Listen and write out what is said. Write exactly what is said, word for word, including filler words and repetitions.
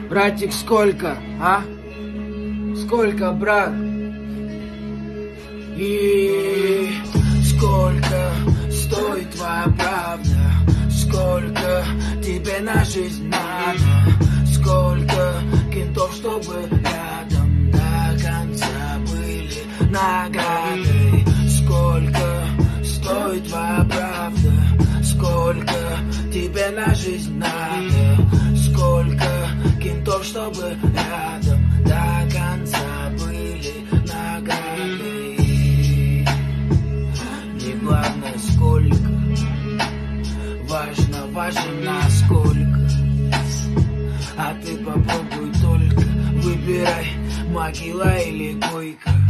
Братик, сколько, а? Сколько, брат? И сколько стоит твоя правда? Сколько тебе на жизнь надо? Сколько кентов, чтобы рядом до конца были награды? Сколько стоит твоя правда? Сколько тебе на жизнь надо? Сколько кентов, чтобы рядом до конца были награды? Не главное сколько, важно, важно насколько. А ты попробуй только, выбирай, могила или койка.